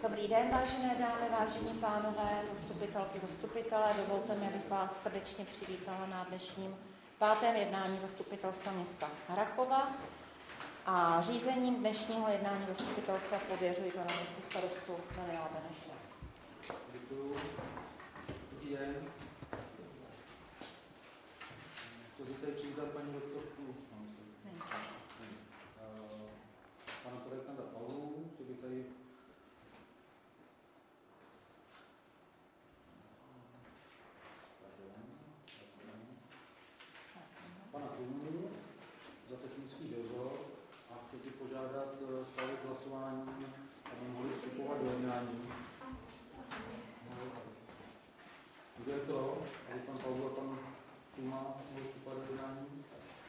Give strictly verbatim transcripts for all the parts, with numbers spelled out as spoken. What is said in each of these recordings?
Dobrý den, vážené dámy, vážení pánové, zastupitelky, zastupitelé. Dovolte mi, abych vás srdečně přivítala na dnešním pátém jednání zastupitelstva města Harrachova. A řízením dnešního jednání zastupitelstva pověřuji pana městu starostu Daniela Beneše. Děkuji. Dobrý den. Chtěl bych tady přivítat paní doktorku. Pana projektanta Paulu. Chtěl bych tady pana Kumu za technický dozor a chtěl bych požádat schválit hlasování, aby mohli vstupovat do jednání. Kdo je to? Aby pan Paulu a pan Kuma mohli vstupovat do jednání?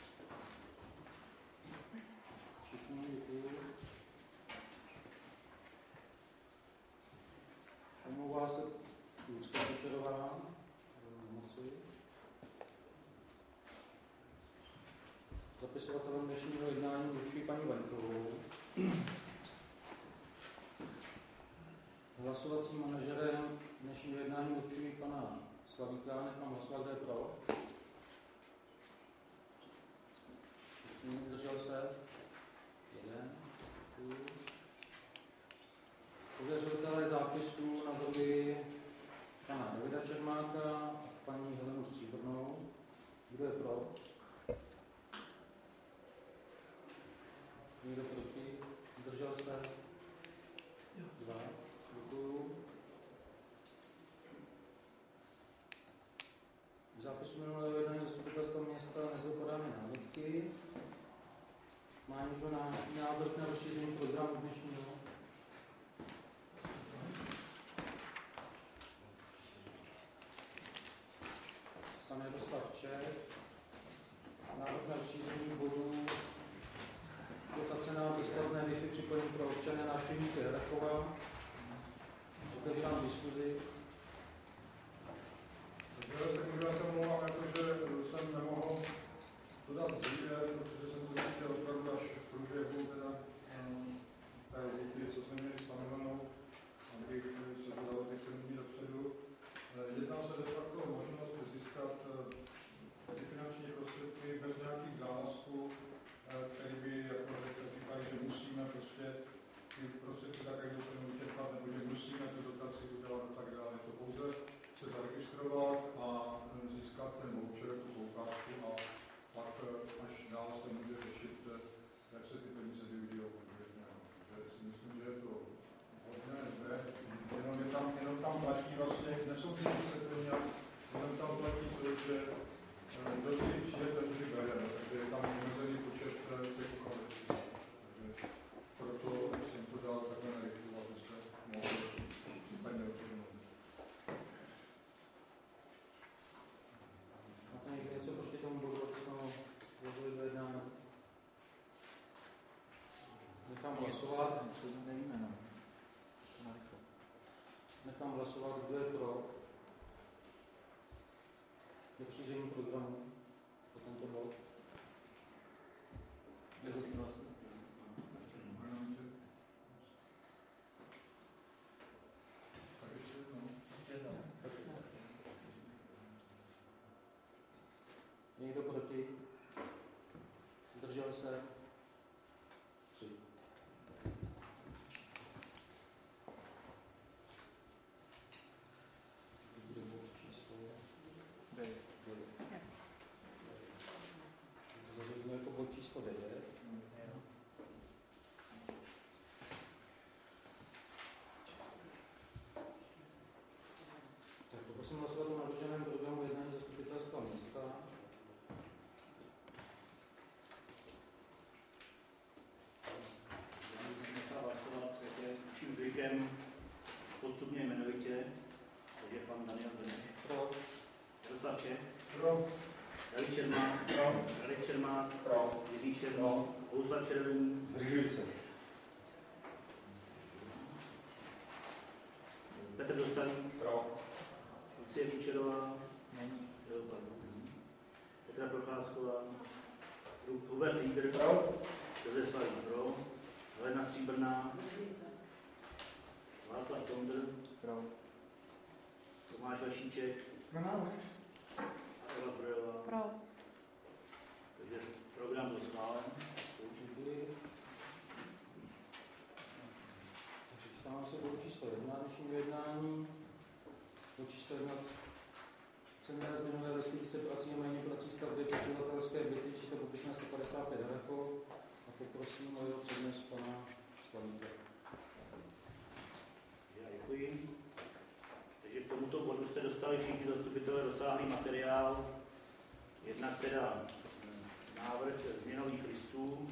Všichni, děkuji. Omlouvá se Lucka Kučerová. Moci. Zapisovatelem dnešního jednání určuji paní Vankovou. Hlasovacím manažerem dnešního jednání určuji pana Slavíka. Nechám hlasovat, kdo je pro. Zdržel se? Jeden. Pověřovatelé zápisů navrhuji pana Davida Čermáka a paní Helenu Stříbrnou. Kdo je pro? Někdo proti? Zdržel se? Dva. Děkuju. V zápisu minulého jednání zastupitelstva města nebyly podány námitky. Má někdo návrh na rozšíření programu dnešního? Sam Jaroslav Čech. Návrh na rozšíření bodů dotace na bezplatné Wi-Fi připojení pro občany a návštěvníky Harrachova. Otevírám diskuzi. Já se omlouvám, protože jsem nemohl to dát dříve, protože jsem to zjistil opravdu až v průběhu teda té lhůty, co jsme měli stanovenou, abych se to dalo těch sedm dní dopředu. Jedná se de facto o možnost získat ty finanční prostředky bez nějakých závazků, který by, jako říkali, že musíme prostě ty prostředky tak, jak chceme vyčerpat, nebo že musíme tu dotaci udělat a tak dále. To pouze se zaregistrovat a získat ten voucher, tu poukázku a pak až dál se může řešit, jak se ty peníze využijou. Takže si myslím, že je to hodně dobré. Jenom, je tam, jenom tam platí vlastně, nesoutěží se to nějak, jenom tam platí to, že za vždy přijde, ten vždy bere, takže je tam omezený počet těch uchazečů. Takže proto jsem to dal takhle na rychlu, abyste mohli případně rozhodnout. Máte někdo něco proti tomu bodu, aby jsme ho vložili do jednání? Nechám hlasovat. Nevíme, no. Nechám hlasovat, kdo je pro rozšíření programu pro tento bod. Někdo si hlasuje? Někdo proti? Zdržel se? Tři. Bude bod číslo devět. Zařazujeme jako bod číslo devět. Tak poprosím hlasovat o navrženém programu jednání zastupitelstva města. Čím zvykem postupně jmenovitě, takže pan Daniel Beneš. Pro. Jaroslav Čech. Pro. David Čermák. Pro. Radek Čermák. Pro. Jiří Černý. Bohuslav Červený. Zdržuji se. Petr Dostaný. Pro. Lucie Výčerová. Není. Petra Procházková. Hubert Lídr. Pro. Josef Slavík. Pro. Helena Stříbrná. Václav Vašíček, Pro návrh. Eva Brojová. Pro. Takže program byl schválen. Děkuji. Takže dostáváme se do číslo jedna dnešního jednání. Do číslo jedna cenné změnové restituce prací a méně prací stavby podnikatelské byty číslo popisné sto padesát pět Harakov a poprosím o jeho přednes pana Slavíka. Já děkuji. Takže k tomuto bodu jste dostali všichni zastupitelé rozsáhlý materiál. Jednak teda návrh změnových listů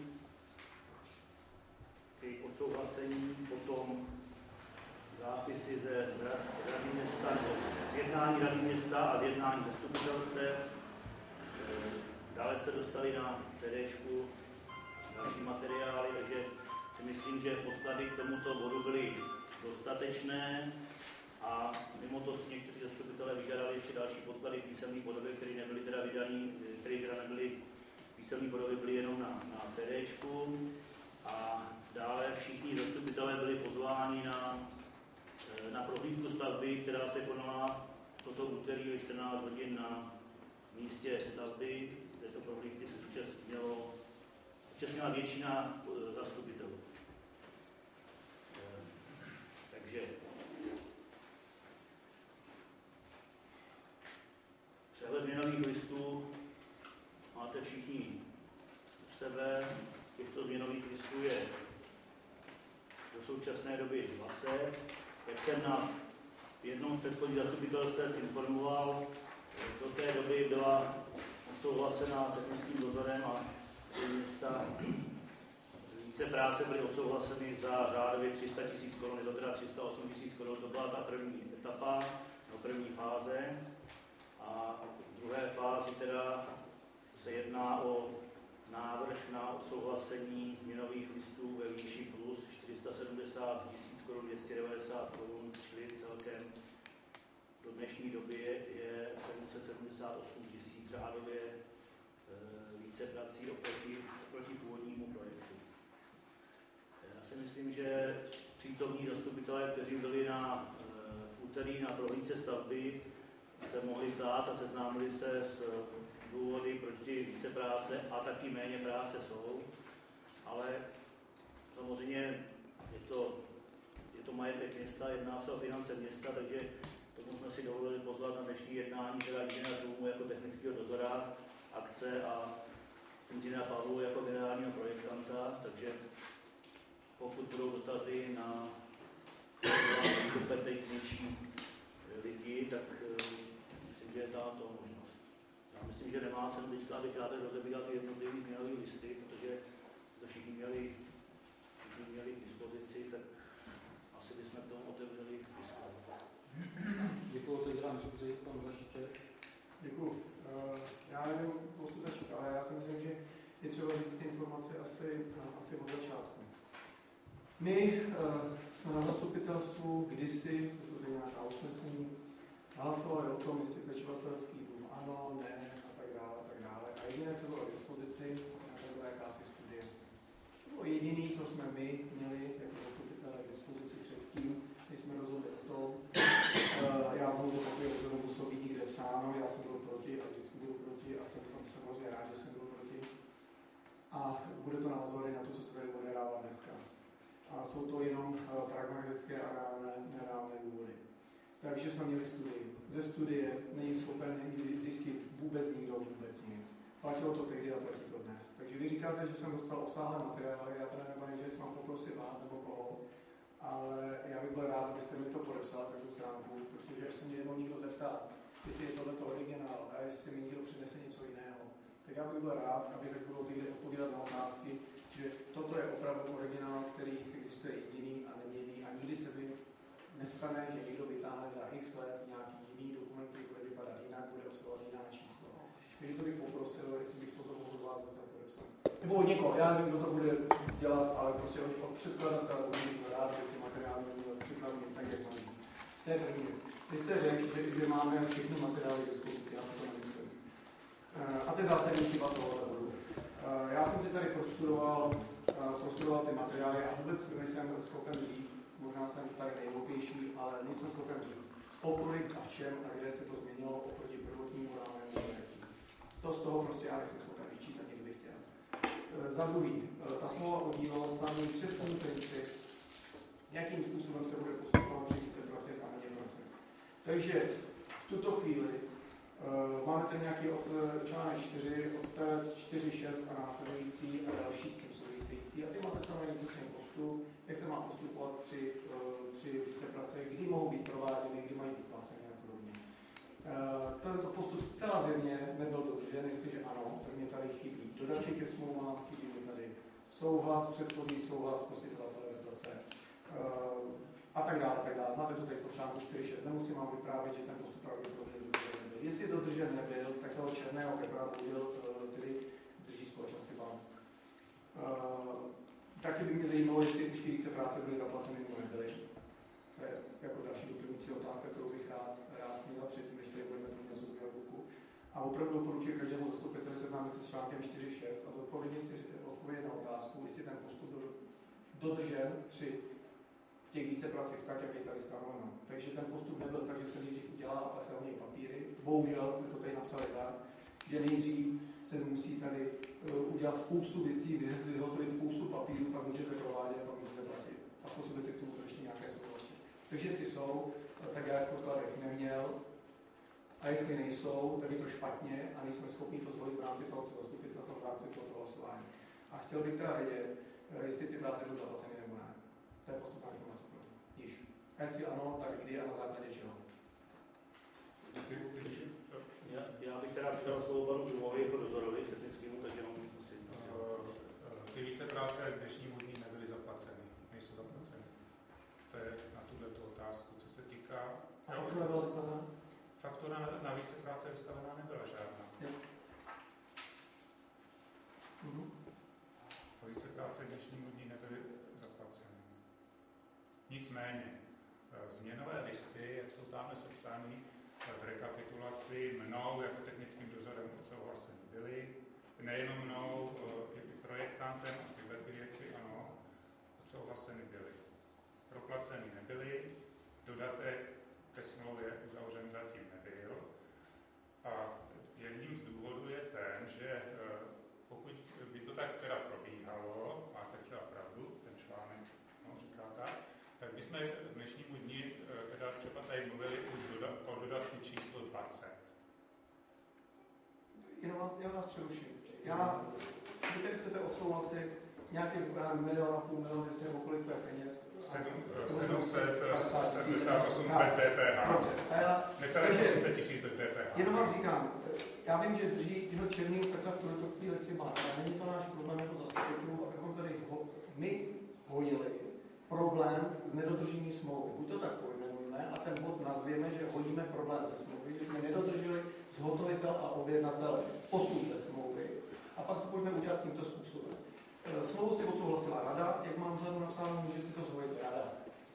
k odsouhlasení, potom zápisy ze Rady města, z jednání Rady města a z jednání zastupitelstev. Dále jste dostali na CDčku další materiály, takže si myslím, že podklady k tomuto bodu byly dostatečné a mimo to si někteří zastupitelé vyžádali ještě další podklady v písemné podobě, které nebyly teda vydaný, které teda nebyly písemné podobě, byly jenom na, na CDčku. A dále všichni zastupitelé byli pozváni na, na prohlídku stavby, která se konala toto úterý ve čtrnáct hodin na místě stavby. Této prohlídky se zúčastnilo, zúčastnila většina zastupitelů. Takže přehled změnových listů máte všichni u sebe. Těchto změnových listů je do současné doby dvacet. Jak jsem na jednom z předchozích zastupitelstev informoval, do té doby byla odsouhlasena technickým dozorem a města více práce byly odsouhlaseny za řádově tři sta tisíc korun, je to teda tři sta osm tisíc korun, to byla ta první etapa, no první fáze. A v druhé fázi teda se jedná o návrh na odsouhlasení změnových listů ve výši plus čtyři sta sedmdesát tisíc korun, dvě stě devadesát korun, čili celkem do dnešní doby je sedm set sedmdesát osm tisíc řádově e, více prací oproti, oproti původnímu projektu. Já si myslím, že přítomní zastupitelé, kteří byli na, e, v úterý na prohlídce stavby, se mohli ptát a seznámili se s důvody, proč ty více práce a taky méně práce jsou, ale samozřejmě je to, je to majetek města, jedná se o finance města, takže tomu jsme si dovolili pozvat na dnešní jednání teda inženýra Důmu jako technického dozora akce a inženýra Pavlu jako generálního projektanta, takže pokud budou dotazy na kompetentnější lidi, tak myslím, že je ta to možnost. Já myslím, že nemá cenu teďka, abych já tady rozebíral ty jednotlivé změnové listy, protože to všichni měli, všichni měli k dispozici, tak asi bychom k tomu otevřeli diskuzi. Děkuji, teď dám diskuzi, pan Vašíček. Děkuji. Já nevím, odkud začít, ale já si myslím, že je třeba říct ty informace asi, asi od začátku. My uh, jsme na zastupitelstvu kdysi, to jsou nějaká usnesení, hlasovali o tom, jestli pečovatelský dům ano, ne a tak dále, a tak dále. A jediné, co bylo k dispozici, to byla jakási studie. To bylo jediné, co jsme my měli jako zastupitelé k dispozici předtím, když jsme rozhodli o tom. Uh, já budu zopakuju, že to muselo být někde psáno, já jsem byl proti a vždycky budu proti a jsem tam samozřejmě rád, že jsem byl proti. A bude to názory na to, co se tady odehrává dneska. A jsou to jenom uh, pragmatické a reálné, nereálné důvody. Takže jsme měli studii. Ze studie není schopen zjistit vůbec nikdo vůbec nic. Platilo to tehdy a platí to dnes. Takže vy říkáte, že jsem dostal obsáhlé materiály, já teda nebudu, že mám poprosit vás nebo koho, ale já bych byl rád, abyste mi to podepsal každou stránku, protože až se mě jednou někdo zeptá, jestli je tohleto originál a jestli mi někdo přinese něco jiného, tak já bych byl rád, abych tak budou někde odpovídat na otázky, že toto je opravdu originál, který existuje jediný a neměný a nikdy se mi nestane, že někdo vytáhne za x let nějaký jiný dokument, který bude vypadat jinak, bude obsahovat jiná čísla. Takže to bych poprosil, jestli bych toto mohl od vás zase podepsat. Nebo od někoho, já nevím, kdo to bude dělat, ale prostě od předkladatele bych rád, že ty materiály budou připraveny tak, jak mají. To je první věc. Vy jste řekli, že, že máme všechny materiály k dispozici, já si to nemyslím. A to je zásadní chyba tohoto bodu. Já jsem si tady prostudoval, prostudoval ty materiály a vůbec nejsem schopen říct, možná jsem tady nejhloupější, ale nejsem schopen říct, okolik a v čem a kde se to změnilo oproti prvotnímu návrhu. To z toho prostě já nejsem schopen vyčíst, ani kdybych chtěl. E, za druhý, e, ta smlouva o dílo stanoví přesný princip, jakým způsobem se bude postupovat při vícepracech a méně pracech. Takže v tuto chvíli uh, máme tady nějaký článek čtyři, odstavec čtyři šest a následující a další s tím související. A ty máte stanovený přesný postup, jak se má postupovat při, uh, při vícepracech, kdy mohou být prováděny, kdy mají být placeny a podobně. Uh, tento postup zcela zjevně nebyl dodržen, jestliže ano, tak mě tady chybí dodatky ke smlouvám, chybí mi tady souhlas, předchozí souhlas poskytovatele práce. Uh, a tak dále, a tak dále. Máte to tady v článku čtyři šest. Nemusím vám vyprávět, že ten postup pravděpodobně dodržen nebyl. Jestli dodržen nebyl, tak toho černého Pepra bohužel uh, tedy drží společnost si vám. Uh, taky by mě zajímalo, jestli už ty více práce byly zaplaceny nebo nebyly. To je jako další doplňující otázka, kterou bych rád, rád měl předtím, než tady budeme mít něco z boku. A opravdu doporučuji každému zastupiteli seznámit se s článkem čtyři šest a zodpovědět si odpovědět na otázku, jestli ten postup byl dodržen při těch vícepracích tak, jak je tady stanoveno. Takže ten postup nebyl tak, že se nejdřív udělá a pak se hodí papíry. Bohužel jste to tady napsali tak, že nejdřív se musí tady uh, udělat spoustu věcí, vyhotovit spoustu papírů, pak můžete provádět a pak můžete platit. A potřebujete k tomu ještě nějaké souhlasy. Takže jestli jsou, tak já jako podkladech neměl. A jestli nejsou, tak je to špatně a nejsme schopni to zvolit v rámci tohoto zastupitelstva, v rámci tohoto hlasování. A chtěl bych teda vědět, jestli ty práce byly zaplaceny nebo ne. To je posledná informace pro mě. Již. A jestli ano, tak kdy a na základě čeho? Já, já bych teda přidal slovo panu Dumovi jako dozorovi technickému, takže jenom musím. Ty více práce dnešnímu dní nebyly zaplaceny, nejsou zaplaceny. To je na tuto otázku. Co se týká... A faktura byla vystavená? Faktura na, na více práce vystavená nebyla žádná. Jo. Mhm. Více práce dnešnímu dní nebyly zaplaceny. Nicméně, změnové listy, jak jsou tam sepsány v rekapitulaci, mnou jako technickým dozorem odsouhlaseny byly, nejenom mnou, i projektantem a tyhle ty věci, ano, odsouhlaseny byly. Proplaceny nebyly, dodatek ke smlouvě uzavřen zatím nebyl a jedním z důvodů je ten, že pokud by to tak teda probíhalo, máte třeba pravdu, ten článek no, říká tak, tak bychom v dnešnímu dni teda třeba tady mluvili už o dodatku číslo dvacet. Jenom vás, já vás přeruším. Já, vy tady chcete odsouhlasit nějaký milion a půl, milion deset, nebo kolik to je peněz? sedm set sedmdesát osm bez D P H. Necelé osm set tisíc bez D P H. Jenom vám říkám, já vím, že drží jeho černý takhle v tuto chvíli si má, ale není to náš problém jako zastupitelů, abychom tady ho, my hojili problém z nedodržení smlouvy. Buď to tak pojmenujeme a ten bod nazvěme, že hodíme problém ze smlouvy, že jsme nedodrželi zhotovitel a objednatel postup té smlouvy a pak to pojďme udělat tímto způsobem. Smlouvu si odsouhlasila rada, jak mám vzadu napsáno, může si to zvolit rada.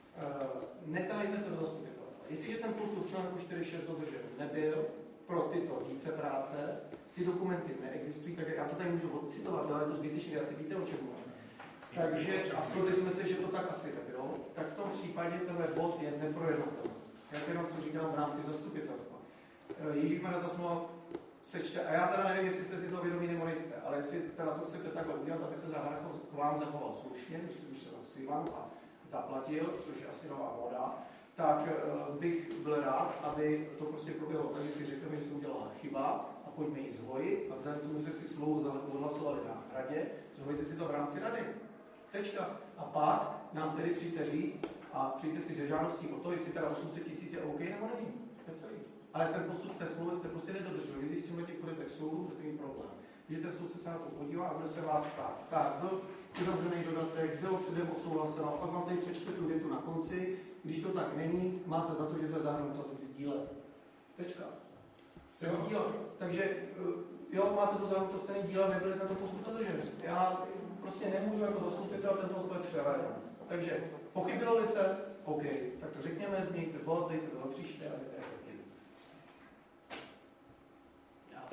Netahejme to do zastupitelstva. Jestliže ten postup v článku čtyři šest dodržen nebyl pro tyto více práce, ty dokumenty neexistují, tak já to tady můžu odcitovat, ale je to zbytečné, asi víte, o čem mluvím. Takže, a shodli jsme se, že to tak asi nebylo, tak v tom případě tenhle bod je neprojednatelný. Já jenom co říkám v rámci zastupitelstva. Ježíšmarja, ta smlouva sečte, a já teda nevím, jestli jste si to vědomí nebo nejste, ale jestli teda to chcete takhle udělat, aby se Harachov k vám zachoval slušně, když se si vám a zaplatil, což je asi nová moda, tak uh, bych byl rád, aby to prostě proběhlo tak, že si řekneme, že se udělala chyba a pojďme ji zhojit a vzhledem k tomu se si smlouvu odhlasovali na radě, zhojte si to v rámci rady. Tečka. A pak nám tedy přijďte říct a přijďte si se žádostí o to, jestli teda osm set tisíc je OK nebo není. To je celý. Ale ten postup té smlouvy jste prostě nedodrželi. Když si těch budete k soudu, budete mít problém. Když ten soudce se na to podívá a bude se vás ptát. Tak, byl uzavřený dodatek, bylo předem odsouhlaseno, a pak vám tady přečte tu větu na konci. Když to tak není, má se za to, že to je zahrnuto v díle. Tečka. Celý díl. Takže jo, máte to zahrnuto v celý díle, nebyli tento postup dodržen. Já prostě nemůžu jako zastupitel tento odstavec převádět. Takže pochybilo-li se, OK, tak to řekněme, změňte bod, dejte to do příště a dejte Já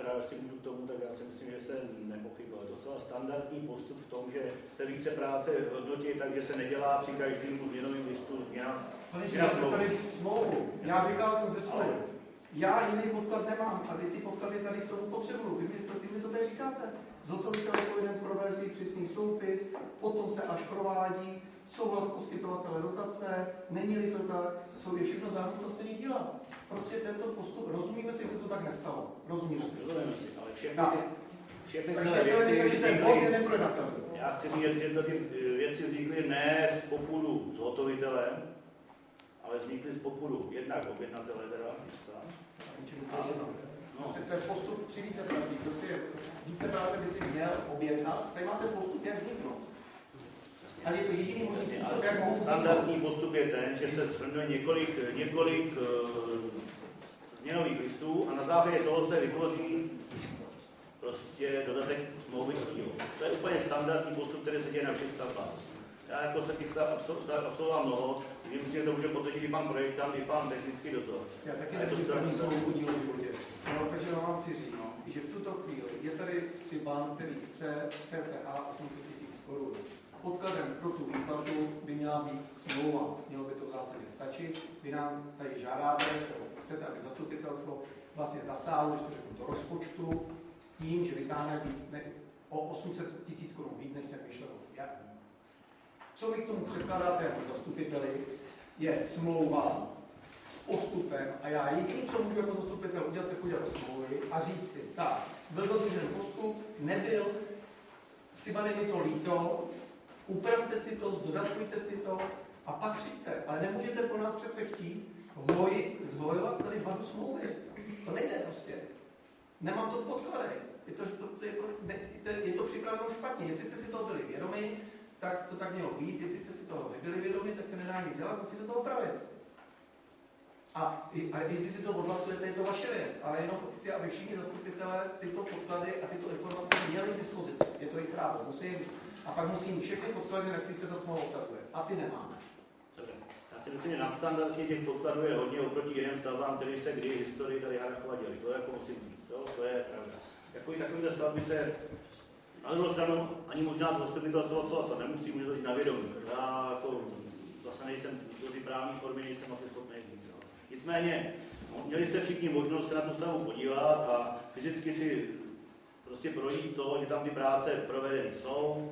teda, jestli můžu k tomu, tak já si myslím, že se nepochybil. Je to docela standardní postup v tom, že se více práce hodnotí tak, že se nedělá při každému změnovým listu změna. Pane, že máte tady smlouvu. Já vycházím ze smlouvy. Já jiný podklad nemám a vy ty podklady tady k tomu potřebuju. Vy mi to, vy mi to tady říkáte. Zhotovitel povinen provést přísný soupis, potom se až provádí souhlas poskytovatele dotace, není-li to tak, jsou je všechno zahrnuto v ceně díla. Prostě tento postup, rozumíme si, že se to tak nestalo. Rozumíme si. Rozumíme si, ale všechny Tak. ty, všechny Takže tyhle věci takže ten bod je vznikly, neprojednatelný. já chci říct, že to ty věci vznikly ne z popudu zhotovitelem, ale vznikly z popudu jednak objednatele teda města. No. Prostě to je postup při více prací. Prostě více práce by si měl objednat. Tady máte postup, jak vzniknout. A je to jediný možný způsob, jak mohu standardní postup je ten, že se shrnuje několik, několik uh, změnových listů a na základě toho se vytvoří prostě dodatek smlouvy s dílo. To je úplně standardní postup, který se děje na všech stavbách. Já jako se těch stavb absolvoval mnoho, že myslím, že to může potvrdit i pan projektant, i pan technický dozor. Já taky nevím první smlouvu dílový vodě. No, takže vám chci říct, no, že v tuto chvíli je tady Siban, který chce cca osm set tisíc korun. Podkladem pro tu výplatu by měla být smlouva. Mělo by to v zásadě stačit. Vy nám tady žádáte, nebo chcete, aby zastupitelstvo vlastně zasáhlo, že to řeknu, do rozpočtu, tím, že vytáhne víc, ne, o osm set tisíc korun víc, než jsem vyšel. Co mi k tomu předkládáte jako zastupiteli, je smlouva s postupem a já jediný, co můžu jako zastupitel udělat, se podívat do smlouvy a říct si, tak, byl dodržen postup, nebyl, Siban, je mi to líto, upravte si to, zdodatkujte si to a pak přijďte. Ale nemůžete po nás přece chtít hoj, zhojovat tady vadu smlouvy. To nejde prostě. Nemám to v podkladech. Je to, to, je, to, je to připraveno špatně. Jestli jste si toho byli vědomi, tak to tak mělo být. Jestli jste si toho nebyli vědomi, tak se nedá nic dělat, musí se to opravit. A, a jestli si to odhlasujete, je to vaše věc, ale jenom chci, aby všichni zastupitelé tyto podklady a tyto informace měli k dispozici. Je to jejich právo, musí mít. A pak musí mít všechny podklady, na kterých se ta smlouva ukazuje. A ty nemáme. Dobře. Já si myslím, že nadstandardně těch podkladů je hodně oproti jiným stavbám, který se kdy v historii tady Harrachova dělali. To jako musím říct, to, to je pravda. Takový takovýhle stavby se na druhou stranu ani možná to zastupitelstvo odsouhlasit nemusí, může to říct na vědomí. Já jako zase nejsem do té právní formy, nejsem asi schopný říct. Nicméně, měli jste všichni možnost se na tu stavbu podívat a fyzicky si prostě projít to, že tam ty práce provedeny jsou.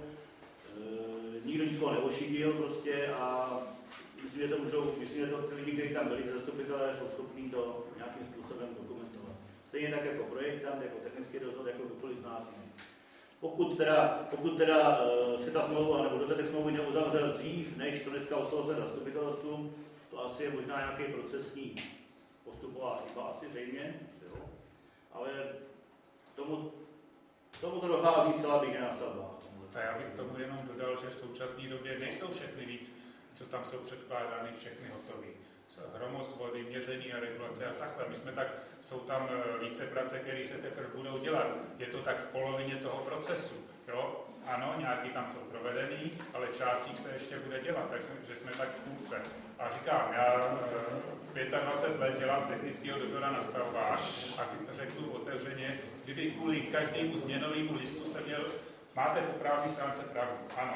E, nikdo nikoho neošidil prostě a myslím, že to můžou, myslím, že to ty lidi, kteří tam byli, zastupitelé, jsou schopní to nějakým způsobem dokumentovat. Stejně tak jako projektant, jako technický dozor, jako kdokoliv z nás jiný. Pokud teda, pokud teda e, se ta smlouva nebo dodatek smlouvy neuzavřel dřív, než to dneska oslovil zastupitelstvu, to asi je možná nějaký procesní postupová chyba, asi zřejmě, jo. Ale tomu, tomu to dochází celá běžná stavba. A já bych k tomu jenom dodal, že v současné době nejsou všechny víc, co tam jsou předkládány, všechny hotové. Hromost vody, měření a regulace a takhle. My jsme tak, jsou tam více práce, které se teprve budou dělat. Je to tak v polovině toho procesu. Jo? Ano, nějaký tam jsou provedený, ale část jich se ještě bude dělat, takže jsme tak v půlce. A říkám, já dvacet pět let dělám technického dozora na stavbách a řeknu otevřeně, kdyby kvůli každému změnovému listu se měl, máte po právní stránce pravdu, ano,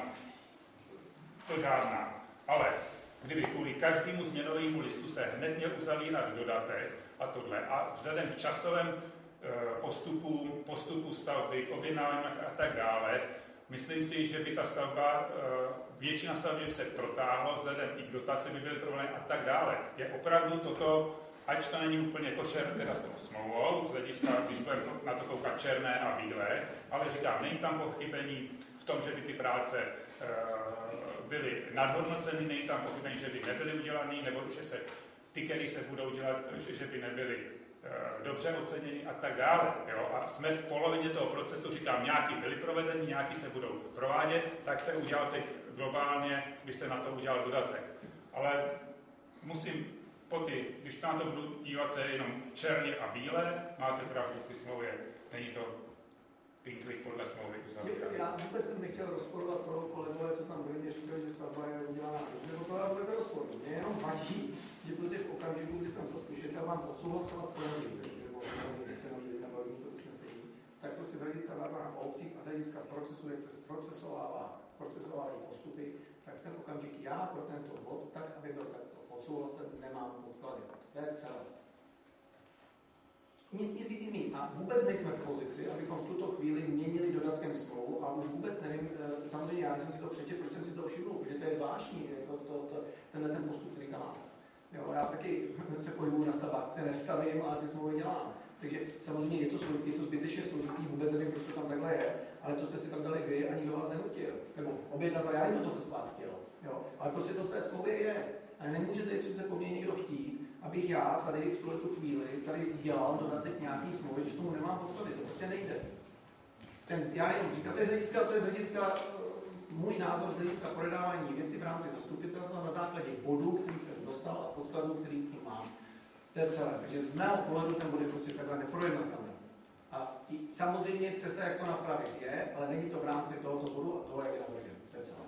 to žádná, ale kdyby kvůli každému změnovému listu se hned měl uzavírat dodatek a tohle a vzhledem k časovém postupu, postupu stavby, k objednávání a tak dále, myslím si, že by ta stavba, většina stavby by se protáhla, vzhledem i k dotaci by byly problémy a tak dále. Je opravdu toto, ač to není úplně košer teda s tou smlouvou, z hlediska, když budeme na to koukat černé a bílé, ale říkám, není tam pochybení v tom, že by ty práce byly nadhodnoceny, není tam pochybení, že by nebyly udělaný, nebo že se ty, které se budou dělat, že, že by nebyly dobře ocenění a tak dále. Jo? A jsme v polovině toho procesu, říkám, nějaký byly provedeny, nějaký se budou provádět, tak se udělal teď globálně, by se na to udělal dodatek. Ale musím po ty, když na to budu dívat se jenom černě a bílé, máte pravdu v té smlouvě, není to pinklik podle smlouvy uzavírané. Já vůbec jsem nechtěl rozporovat toho kolegové, co tam byli, mě říkali, že stavba je udělaná, nebo to já vůbec rozporu. Mě jenom vadí, že prostě v okamžiku, kdy jsem zastupitel, mám odsouhlasovat celý, nebo se nový list nebo zní to usnesení, tak prostě z hlediska zákona o obcích a z hlediska procesu, jak se zprocesovává, procesovávají postupy, tak v ten okamžik já pro tento bod, tak aby byl takto odsouhlasen, nemám podklady. To je celé. Nic, nic víc mít. A vůbec nejsme v pozici, abychom v tuto chvíli měnili dodatkem smlouvu a už vůbec nevím, samozřejmě já jsem si to přečetl, proč jsem si to všiml, protože to je zvláštní, jako to, to, tenhle ten postup, který tam máme. Jo, já taky se pohybuju na stavbách, nestavím, ale ty smlouvy dělám. Takže samozřejmě je to, je to zbytečně složitý, vůbec nevím, proč to tam takhle je, ale to jste si tam dali vy a nikdo vás nenutil. Nebo objednat, já jenom to vás chtěl. Jo, ale prostě to v té smlouvě je. A nemůžete přece po mně někdo chtít, abych já tady v tuhle chvíli tady dělal dodatek nějaký smlouvy, když tomu nemám podklady, to prostě nejde. Ten, já jenom říkám, to je z hlediska, to je z hlediska můj názor z hlediska projednávání věci v rámci zastupitelstva na základě bodů, který jsem dostal a podkladů, který tím mám. To je celé. Takže z mého pohledu ten bod je prostě takhle neprojednatelný. A i, samozřejmě cesta, jak to napravit, je, ale není to v rámci tohoto bodu a toho, jak je navržen. To je celé.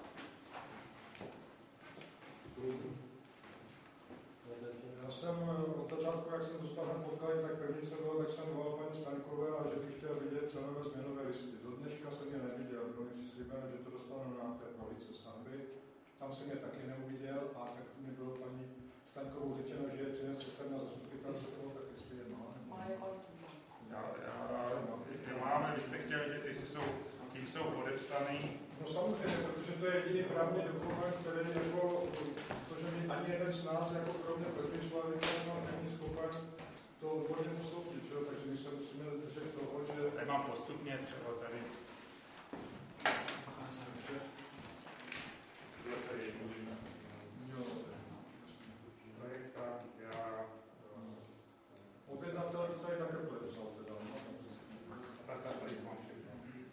Já jsem od začátku, jak jsem dostal na podklady, tak první co bylo, tak jsem volal paní Staňkové a že bych chtěl vidět cenové změnové listy. Do dneška jsem je neviděl, bylo mi přislíbeno, že to dostanu na té prohlídce stavby. Tam jsem je taky neuviděl a tak mi bylo paní Staňkovou řečeno, že je přinese sem na zastupitelstvo, tak jestli je má. Já, já, já máme, vy jste chtěli vidět, jestli jsou, tím jsou podepsaný. No samozřejmě, protože to je jediný právní dokument, který jako, protože mi ani jeden z nás, jako kromě první slavy, není schopen to odborně posloužit, takže my se musíme držet toho, že... Tady mám postupně třeba tady. Bylo tady možná. Jo. Tak já... Opět na celé celé také podepsal teda. Tak tady mám všechno.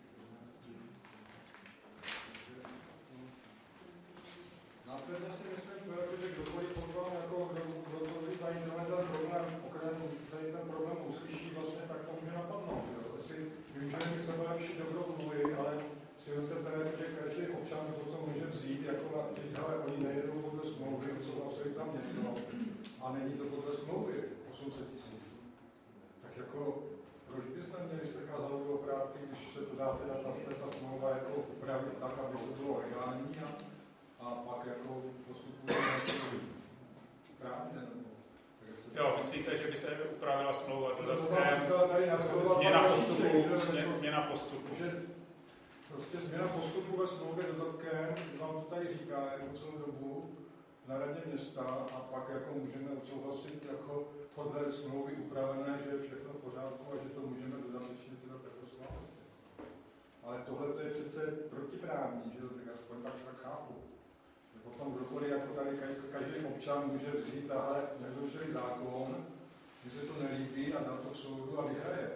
Následně si myslím, že kdokoliv potom, jako kdo to tady ten problém, tady ten problém uslyší, vlastně tak to může napadnout. Asi vím, že my chceme lepší dobrou mluví, ale si vezmete, že každý občan to potom může vzít, jako na říct, ale oni nejedou podle smlouvy, odsouhlasili tam něco a není to podle smlouvy, osm set tisíc. Tak jako, proč byste měli strkat hlavu oprávky, když se to dá teda ta, ta smlouva jako upravit tak, aby to bylo legální a a pak jako postupuje právně. Jo, myslíte, že by se upravila smlouva dodatkem, změna postupu, změna postupu. Prostě změna postupu ve smlouvě dodatkem, vám to tady říká jako celou dobu na radě města a pak jako můžeme odsouhlasit jako podle smlouvy upravené, že je všechno v pořádku a že to můžeme dodatečně teda takhle schválit. Ale tohle to je přece protiprávní, že jo, tak aspoň tak, tak chápu. Potom kdokoliv, jako tady každý občan může vzít, ale nezrušili zákon, že se to nelíbí a dát to k soudu a vyhraje.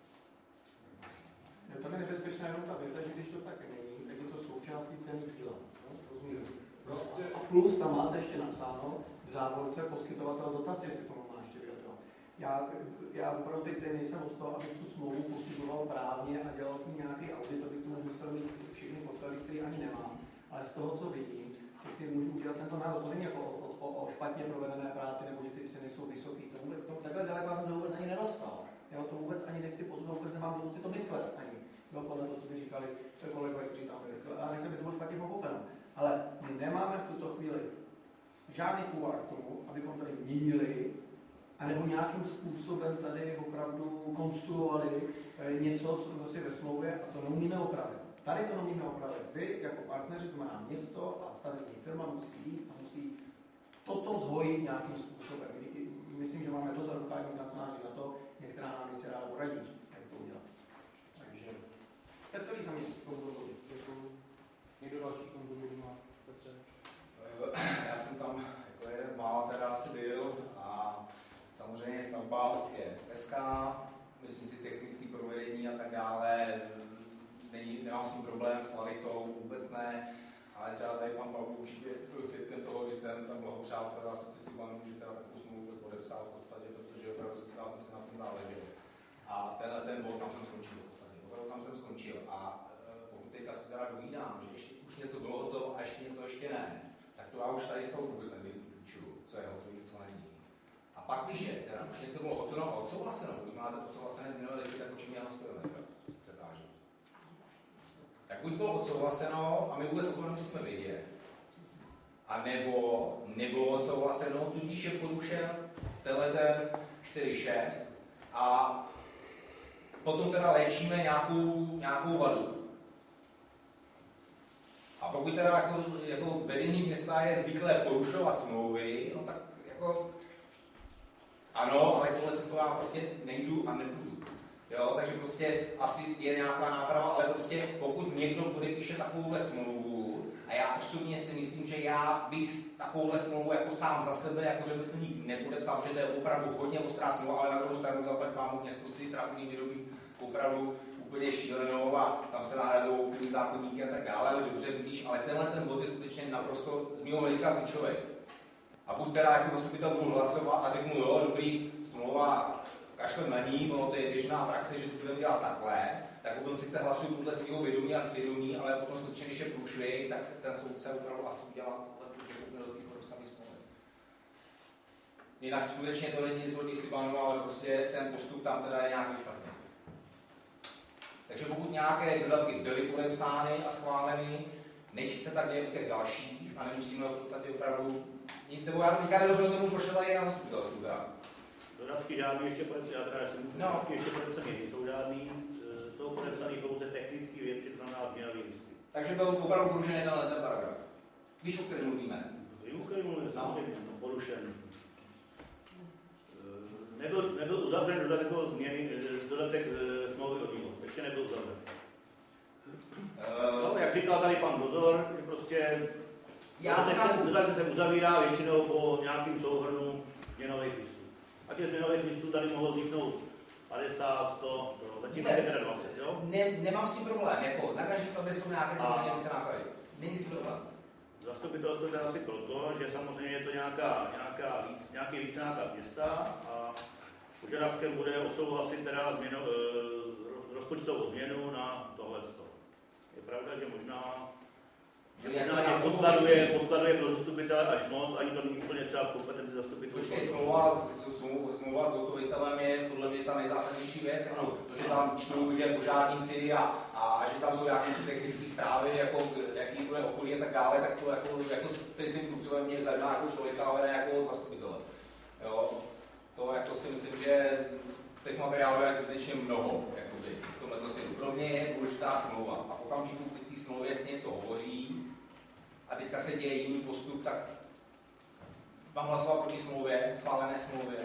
Je tam nebezpečná jenom ta věta, že když to tak není, tak je to součástí ceny díla. Rozumíte si? Prostě... A plus tam máte ještě napsáno v závorce poskytovatel dotace, jestli tomu má ještě vyjadřovat. Já, já opravdu teď nejsem od toho, abych tu smlouvu posuzoval právně a dělal tím nějaký audit, abych tomu musel mít všechny podklady, které ani nemám. Ale z toho, co vidím, tak si můžu udělat tento názor. To není jako o, o, o špatně provedené práci, nebo že ty ceny jsou vysoké. To vůbec, to, takhle daleko jsem se vůbec ani nedostal. Já to vůbec ani nechci posuzovat, vůbec nemám důvod si to myslet ani. Jo, podle toho, co by říkali kolegové, kteří tam byli. Já nechci, aby to bylo špatně pochopeno. Ale my nemáme v tuto chvíli žádný původ k tomu, abychom tady měnili, anebo nějakým způsobem tady opravdu konstruovali něco, co zase ve smlouvě, a to neumíme opravit. Tady to neumíme opravit. Vy jako partneři, to má město a stavební firma musí jít a musí toto zhojit nějakým způsobem. Myslím, že máme dost advokátních kanceláří na to, některá nám jistě ráda poradí, jak to udělat. Takže to je celý za mě. Děkuji. Někdo další k tomu má? Petře? Já jsem tam jako jeden z mála teda asi byl a samozřejmě stavba je hezká, myslím si technické provedení a tak dále. Není, nemám s tím problém s kvalitou, vůbec ne, ale třeba tady pan Pavel určitě byl svědkem toho, když jsem tam blahopřál pro zástupci Sibanu, že teda takovou smlouvu vůbec podepsal v podstatě, protože opravdu já jsem se na tom záležel. A tenhle ten bod tam jsem skončil v podstatě, opravdu tam jsem skončil a pokud teďka si teda dovídám, že ještě už něco bylo hotovo a ještě něco ještě ne, tak to já už tady z toho vůbec nevyklíčuju, co je hotový, co není. A pak, když je teda už něco bylo hotovo a odsouhlaseno, pokud máte odsouhlasené změnové listy, tak o čem já hlasujeme, se táží. Tak buď bylo odsouhlaseno a my vůbec o tom nemusíme vědět, a nebo nebylo odsouhlaseno, tudíž je porušen tenhle ten čtyři šest a potom teda léčíme nějakou, nějakou vadu. A pokud teda jako, jako vedení města je zvyklé porušovat smlouvy, no tak jako ano, ale tohle cestou já prostě nejdu a nebudu. Jo, takže prostě asi je nějaká náprava, ale prostě pokud někdo podepíše takovouhle smlouvu, a já osobně si myslím, že já bych takovouhle smlouvu jako sám za sebe, jako že by se nikdy nepodepsal, že to je opravdu hodně ostrá smlouva, ale na druhou stranu zapad mám město si trávný výrobí opravdu úplně šílenou a tam se nahrazují úplný zákonníky a tak dále, ale dobře vidíš, ale tenhle ten bod je skutečně naprosto z mého hlediska klíčový. A buď teda jako zastupitel budu hlasovat a řeknu, jo, dobrý, smlouva, kašlem na ní, ono to je běžná praxe, že to budeme dělat takhle, tak potom sice hlasuju podle svého vědomí a svědomí, ale potom skutečně, když je průšvih, tak ten soudce opravdu asi udělá tohle, protože koupil do těch podepsaných smlouvy. Jinak skutečně to není nic proti Sibanu, ale prostě ten postup tam teda je nějaký špatný. Takže pokud nějaké dodatky byly podepsány a schváleny, než se tak děje u těch dalších a nemusíme v podstatě opravdu nic, nebo já teďka nerozumím tomu, proč to tady na zastupitelstvu teda. Dodatky žádný ještě podepsaný, já teda ještě můžu, no. ještě podepsaný nejsou žádný, jsou podepsaný pouze technické věci, to znamená změnové listy. Takže byl opravdu porušený ten paragraf. Víš, o kterém mluvíme? Vím, o kterém mluvíme, samozřejmě, no, porušen. Nebyl, nebyl uzavřen dodatek změny, dodatek smlouvy o dílo. Ještě nebyl uzavřen. Uh, no, jak říkal tady pan dozor, je prostě dodatek se, dodatek se uzavírá většinou po nějakým souhrnu změnových listů. A těch změnových listů tady mohlo vzniknout padesát, sto, zatím je dvacet, jo? Ne, nemám s tím problém, jako na každé stavbě jsou nějaké samozřejmě více náklady. Není s tím problém. Zastupitelstvo je asi proto, že samozřejmě je to nějaká, nějaká víc, nějaký víc náklad města a požadavkem bude odsouhlasit teda změnu, e, rozpočtovou změnu na tohle. Je pravda, že možná, že možná těch podkladů je, podkladů je pro zastupitele až moc, ani to není úplně třeba v kompetenci zastupitelstva. Počkej, smlouva s zhotovitelem je podle mě ta nejzásadnější věc, ano, to, že tam čtou, že požárníci a, a že tam jsou nějaké technické zprávy, jako, jaký bude okolí a tak dále, tak to jako, jako princip klucové mě zajímá jako člověka, ale ne jako zastupitele. Jo, to jako si myslím, že těch materiálů je skutečně mnoho, jakoby, v tomhle světu. Pro mě je důležitá smlouva a v okamžiku, kdy té smlouvě se něco hovoří a teďka se děje jiný postup, tak mám hlasovat proti smlouvě, schválené smlouvě.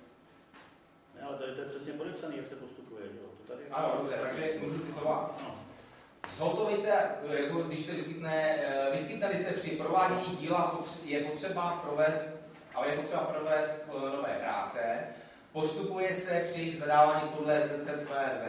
Ne, ale tady to je přesně podepsaný, jak se postupuje, že jo? To tady... Ano, dobře, takže můžu citovat. No. Zhotovitel, jako když se vyskytne, vyskytne se při provádění díla, je potřeba provést, ale je potřeba provést nové práce, postupuje se při zadávání podle Z Z P Z.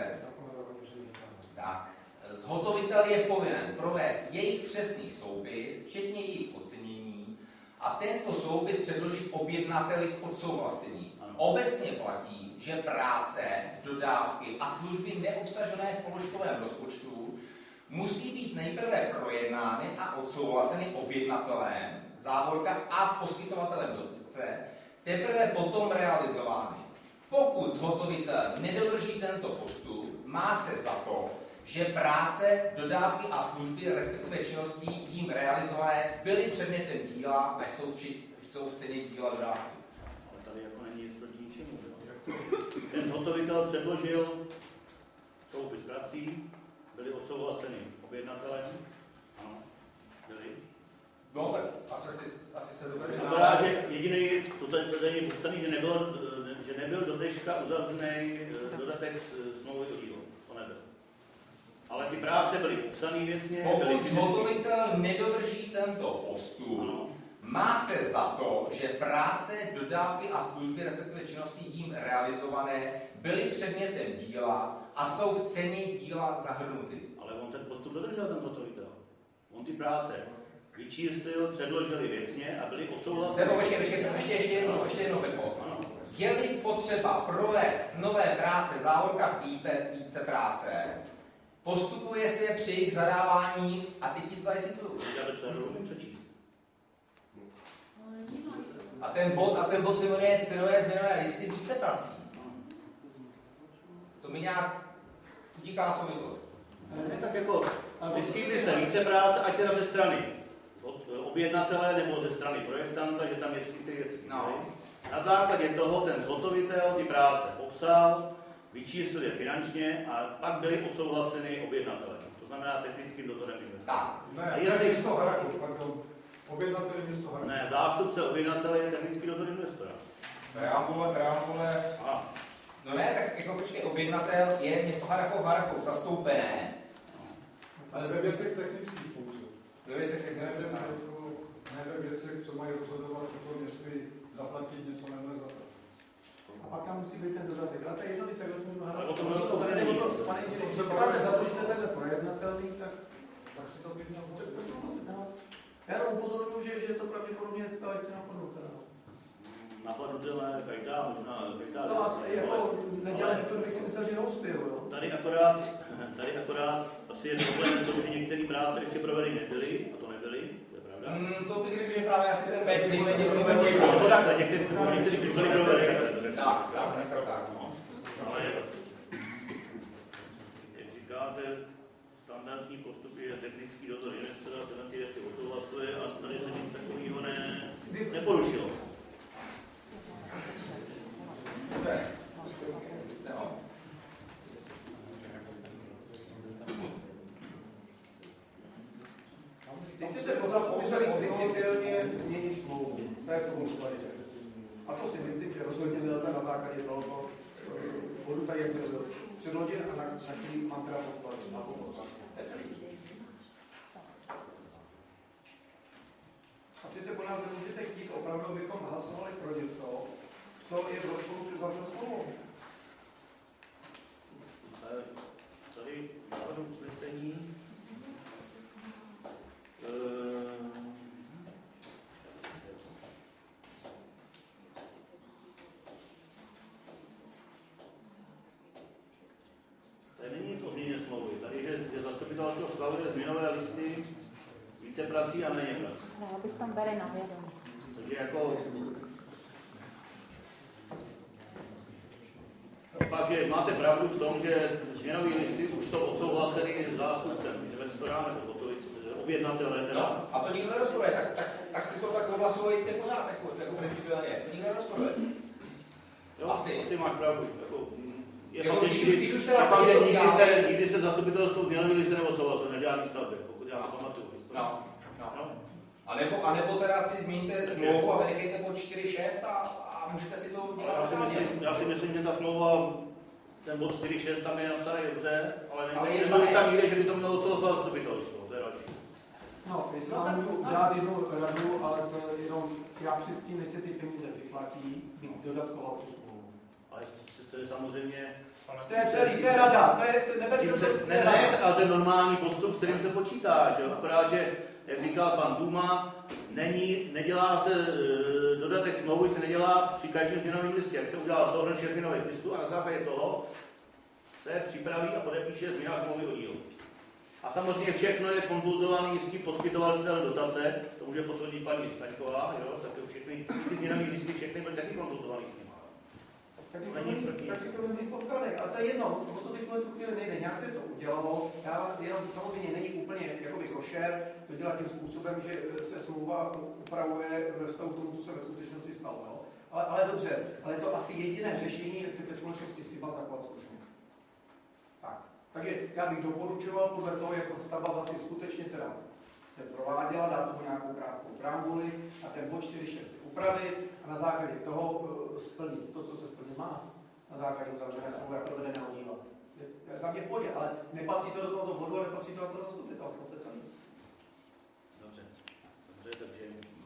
Tak. Zhotovitel je povinen provést jejich přesný soupis, včetně jejich ocenění, a tento soupis předložit objednateli k odsouhlasení. Obecně platí, že práce, dodávky a služby neobsažené v položkovém rozpočtu musí být nejprve projednány a odsouhlaseny objednatelem, závorka a poskytovatelem dotace, teprve potom realizovány. Pokud zhotovitel nedodrží tento postup, má se za to, že práce, dodávky a služby, respektive činnosti jím realizované, byly předmětem díla a jsou, či, jsou v ceně díla dodávky. Ale tady jako není nic proti ničemu. Ten zhotovitel předložil soupis prací, byly odsouhlaseny objednatelem. Ano, byly. No tak asi, asi se to tady vypadá, že jediný, to tady je popsaný, že nebyl, že nebyl do dneška uzavřený dodatek smlouvy o dílo. To nebyl. Ale ty práce byly popsané věcně. Pokud zhotovitel nedodrží tento postup, ano, má se za to, že práce, dodávky a služby, respektive činnosti jím realizované, byly předmětem díla a jsou v ceně díla zahrnuty. Ale on ten postup dodržel, ten zhotovitel. On ty práce vyčíslil, předložili věcně a byli odsouhlaseni. Počkej, počkej, ještě, ještě jednou, ještě jednou, Pepo. Je-li potřeba provést nové práce, závorka více práce, postupuje se při jejich zadávání, a teď ti to tady cituju. Já bych se rozumím přečíst. A ten bod, a ten bod se jmenuje cenové změnové listy víceprací. To mi nějak utíká souvislost. Ne, tak jako vyskytly se více práce, ať teda ze strany od objednatele nebo ze strany projektanta, že tam je ty věci. No. Na základě toho ten zhotovitel ty práce popsal, vyčíslil je finančně a pak byly odsouhlaseny objednatelem. To znamená technickým dozorem investora. Tak. Ne, A je jestli- město Haraku, pardon. Objednatel je město Haraku. Ne, zástupce objednatele je technický dozor investora. Preambule, preambule. A No ne, tak jako počkej, objednatel je město Harachov Harachov zastoupené. Ale ve věcech technických pouze. Ve věcech Ne, technických. ne, jako, ne ve věcech, co mají rozhodovat o tom, jestli zaplatit něco nebo nezaplatit. A pak tam musí být ten dodatek. Ale to je jednoduché, takhle jsme mohli. Ale o tom to tady není. Pane inženýr, když se máte za to, že to je takhle projednatelný, tak Tak si to klidně já jenom upozorňuji, že, že to pravděpodobně stále si napadnuté. napadnutelné, každá možná, každá No a věc. jako Ale nedělám to, bych si myslel, že neuspěju, jo. Tady akorát, tady akorát asi je problém to, že některé práce ještě provedeny nebyly, a to nebyly, to je pravda. Mm, to bych řekl, že právě asi ten bed nejméně No to takhle, někteří někteří už byly provedeny, takhle to řeknu. Tak, tak, tak, tak. No, ale jak říkáte, standardní postup je technický dozor investora, tyhle ty věci odsouhlasuje a tady se nic takového ne, neporušilo. Dobře. No. Teď chcete pozapomyslet principiálně změnit smlouvu. To je tomu případě. A to si myslím, že rozhodně nelze na základě tohoto bodu tady, jak byl předložen a na, na který mám teda podklad. To je celý. A přece po nás nemůžete chtít opravdu, abychom hlasovali pro něco, co je v rozporu s uzavřenou smlouvou. Tady návrhu usnesení. Tady není nic o změně smlouvy. Tady je zastupitelstvo schvaluje změnové listy, více prací a méně prací. Ne, abych tam bere na vědomí. Takže jako fakt, že máte pravdu v tom, že změnové listy už jsou odsouhlaseny zástupcem investora nebo objednatele. No, a to nikdo nerozporuje, tak, tak, tak si to tak odhlasujte pořád, jako, jako principiálně. To nikdo nerozporuje. Jo, Asi. asi máš pravdu. Jako, je Jako, fakt, když že už- když už teda je fakt, něco že nikdy uděláme- se, nikdy se zastupitelstvo změnový listy neodsouhlasilo na žádný stavbě, pokud já si pamatuju. No, no. No. A nebo, a nebo teda si zmíníte smlouvu a vynechejte bod čtyři šest a, a můžete si to dělat Já si, rozhodně. myslím, já si myslím, že ta smlouva, ten bod čtyři šest tam je napsaný dobře, ale Ale je nemůžu psaný. tam nikde, že by to mělo odsouhlasit zastupitelstvo. To je další. No, jestli No, vám tak- můžu no. dát jednu radu, ale to je jenom já předtím, než se ty peníze vyplatí, víc dodatkoval tu smlouvu. Ale to je samozřejmě... To je celý, to je rada, to je, neberte Tím to, se, to ne, je ne, rada. ale to je normální postup, s kterým se počítá, že jo? Akorát, že, jak říkal pan Tuma, není, nedělá se e, dodatek smlouvy, se nedělá při každém změnovém listě. Jak se udělá souhrn všech změnových listů a na základě toho se připraví a podepíše změna smlouvy o dílu. A samozřejmě všechno je konzultované s tím poskytovatelem dotace, to může potvrdit paní Staňková, jo? Tak všechny ty změnové listy, všechny byly taky konzultované s ním. Tak je to Není není, první. tak je to není podkladek, ale to je jedno, o to teď v tu chvíli nejde, nějak se to udělalo, já jenom samozřejmě není úplně jakoby košer to dělat tím způsobem, že se smlouva upravuje ve vztahu k tomu, co se ve skutečnosti stalo, jo? Ale, ale dobře, ale je to asi jediné řešení, jak se ve společnosti sypat zachovat zkušený. Tak, takže já bych doporučoval podle toho, jak ta stavba vlastně skutečně teda se prováděla, dát tomu nějakou krátkou preambuli a ten bod čtyři šest si upravit a na základě toho uh, splnit to, co se splnit má. Na základě uzavřené smlouvy a provedeného díla. Je, je za mě v pohodě, ale nepatří to do tohoto bodu, ale nepatří to do toho zastupitelstva, to je celý. Dobře, dobře, takže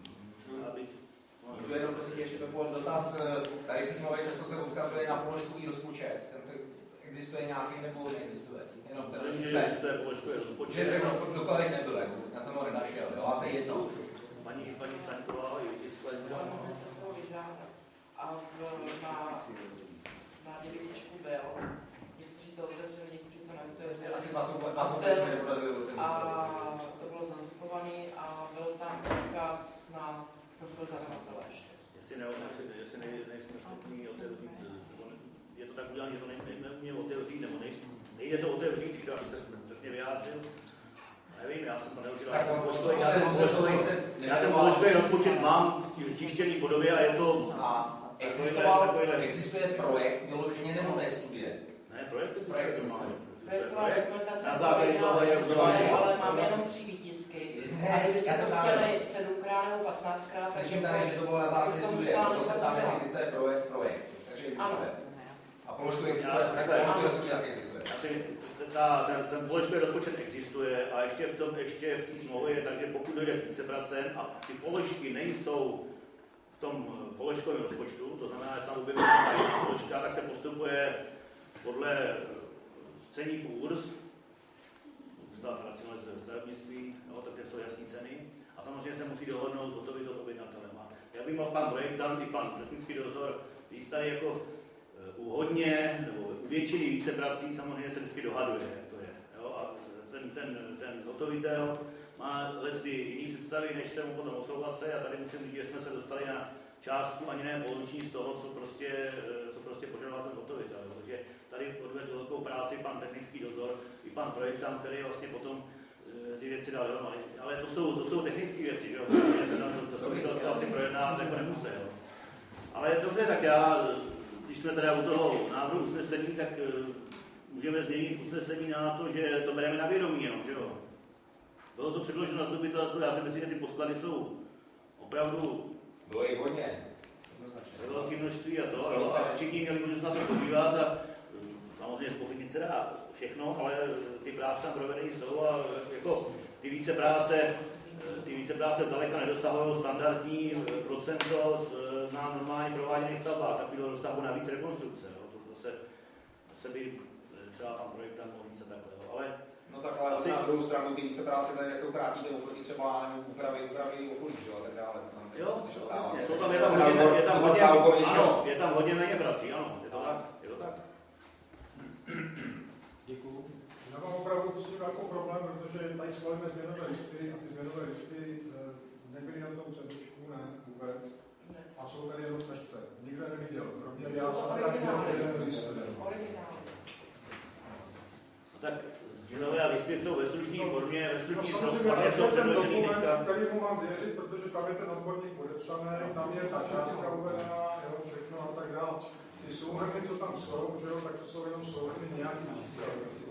já bych... Můžu jenom prosím ještě dopovědět dotaz. Tady v té smlouvě často se odkazuje na položkový rozpočet. Ten existuje nějaký nebo neexistuje? Jenom ten Takže existuje položkové rozpočet. že v dokladech nebyl, jako, já jsem ho nenašel, jo, a to je jedno. Paní, paní Staňková je tiskla. A v, na, na devětičku byl. Někteří to otevřeli, někteří to neotevřeli. Asi dva jsou, dva jsou se mi nepodařili ten A to bylo zanzupovaný a byl tam odkaz na profil zadavatele ještě. Jestli udělali, že to neumím otevřít, nebo nejsem, nejde to otevřít, když to, aby se přesně vyjádřil. Nevím, já jsem to neudělal. Já ten položkový rozpočet mám v tištěný podobě a je to... A existoval, existuje projekt vyloženě nebo ne studie? Ne, projekt to projekt Projektová dokumentace na základě toho je vzdělání, ale máme jenom tři výtisky. A kdybyste to chtěli sedmkrát nebo patnáctkrát, slyším tady, že to bylo na základě studie, proto se tam, jestli existuje projekt, projekt. Takže existuje. A položkový existuje, položkový rozpočet taky existuje. Ta, ten, ten položkový rozpočet existuje a ještě v tom, ještě v té smlouvě je tak, že pokud dojde k vícepracem a ty položky nejsou v tom položkovém rozpočtu, to znamená, že se tam objeví ta položka, tak se postupuje podle cení kurz, ústav racionalizace stavebnictví, no, takže jsou jasné ceny a samozřejmě se musí dohodnout zhotovit s objednatelem. Já bych mohl pan projektant i pan technický dozor říct tady jako u hodně, nebo u většiny víceprací samozřejmě se vždycky dohaduje, jak to je. Jo? A ten, ten, ten zhotovitel má leckdy jiný představy, než se mu potom odsouhlasí a tady musím říct, že jsme se dostali na částku ani ne poloviční z toho, co prostě, co prostě požadoval ten zhotovitel. Jo? Takže tady odvedl velkou práci pan technický dozor i pan projektant, který vlastně potom ty věci dal dohromady. Ale to jsou, to jsou technické věci, že jo? Zastupitelstvo asi projednávat jako nemusí. Jo? Ale dobře, tak já když jsme teda u toho návrhu usnesení, tak uh, můžeme změnit usnesení na to, že to bereme na vědomí jenom, že jo? Bylo to předloženo na zastupitelstvo, já si myslím, že ty podklady jsou opravdu... Bylo jich hodně. Velké množství a to, jo? A všichni měli možnost na to podívat a samozřejmě zpochybnit se dá všechno, ale ty práce tam provedení jsou a jako ty více práce, ty více práce zdaleka nedosahují standardní procento na normálně prováděných stavbách, takového dosahu navíc rekonstrukce. Jo. To, to, se, to se by třeba pan projektant mohl říct takhle, jo. Ale... No tak ale zase na druhou stranu ty více práce tady jako krátíte oproti třeba nevím, úpravy, úpravy okolí, že jo, a tak dále. Tam, jo, vlastně, jsou tam, je tam hodně, je tam hodně, ano, je tam hodně méně prací, ano, je to tak, je to tak. Děkuju. Já mám opravdu s tím jako problém, protože tady schválíme změnové listy a ty změnové listy nebyly na tom předučku, ne, vůbec. A jsou tady jenom sešce. Nikdo neviděl. Kromě já jsem tady viděl jeden list. Tak změnové listy jsou ve stručné formě, ve stručné no, formě jsou předložený teďka. Kterýmu mám věřit, protože tam je ten odborník podepsaný, tam je ta částka uvedená, jo, všechno a tak dále. Ty souhrny, co tam jsou, že jo, tak to jsou jenom souhrny nějaký čísla.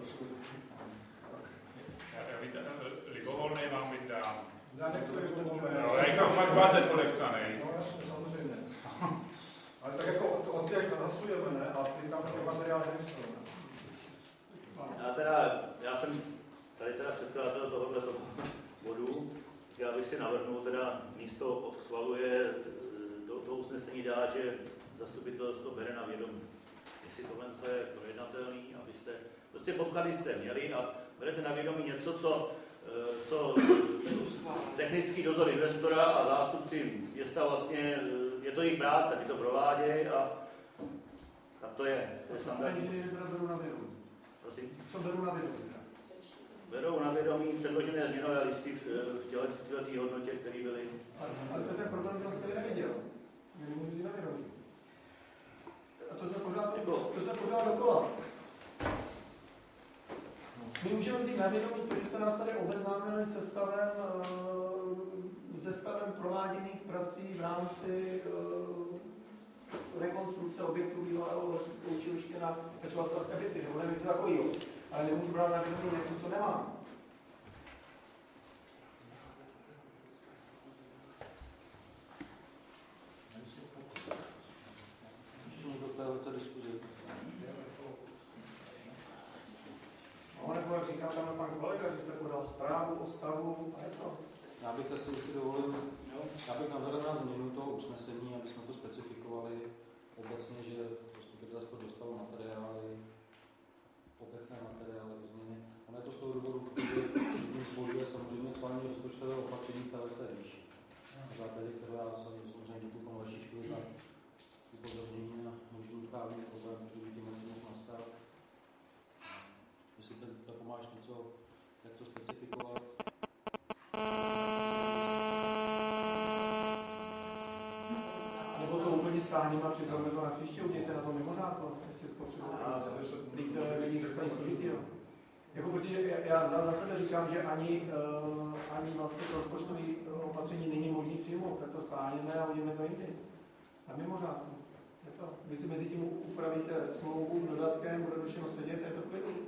Já víte, libovolný vám být dám. Já nechci libovolný. No, já jich mám fakt dvacet podepsaný. No jasně, samozřejmě. Ale tak jako od, od těch hlasujeme, ne? A ty tam ty materiály nejsou, ne? Já teda, já jsem tady teda předkladatel tohohle bodu, já bych si navrhnul teda místo schvaluje do toho usnesení dát, že zastupitelstvo bere na vědomí. Jestli tohle je projednatelný, abyste, prostě podklady jste měli a berete na vědomí něco, co, co technický dozor investora a zástupci města vlastně, je to jejich práce, ty to provádějí a tak to je, to je standardní. Berou na vědomí. Prosím? Co berou na vědomí? Berou na vědomí předložené změnové listy v, v té hodnotě, které byly. Ale to je ten problém, že jsem neviděl. Nemůžu na vědomí. A to jsme pořád, to jsme pořád dokola. My můžeme vzít na vědomí, protože jste nás tady obeznámili se stavem, se stavem prováděných prací v rámci rekonstrukce objektů bývalého lesnického učiliště na pečovatelské byty, nebo nevím, co takového. Ale nemůžu brát na vědomí něco, co nemám. Ještě někdo k této diskuzi? No, nebo jak říká tam pan kolega, že jste podal zprávu o stavu a je to. Já bych asi si dovolil, já bych navrhl na změnu toho usnesení, aby jsme to specifikovali obecně, že zastupitelstvo dostalo materiály, obecné materiály o změně. A ne to z toho důvodu, protože jedním z bodů je samozřejmě schválení rozpočtového opatření v té výši. Na základě kterého já samozřejmě děkuji panu Vašičkovi za upozornění na možný právní problém, který by tím mohl nastat. Jestli to pomáš něco, jak to specifikovat. Nebo to úplně stále stáhneme a připravíme to na příště, udějte na to mimořádko, jestli potřebujete. Teď to není zase složitý, jo. Jako protože já za, za sebe říkám, že ani, uh, ani vlastně to rozpočtové opatření není možné přijmout, tak to stáhneme a uděláme to jindy. Na mimořádku. Je to. Vy si mezi tím upravíte smlouvu, dodatkem, bude to všechno sedět, je to v klidu.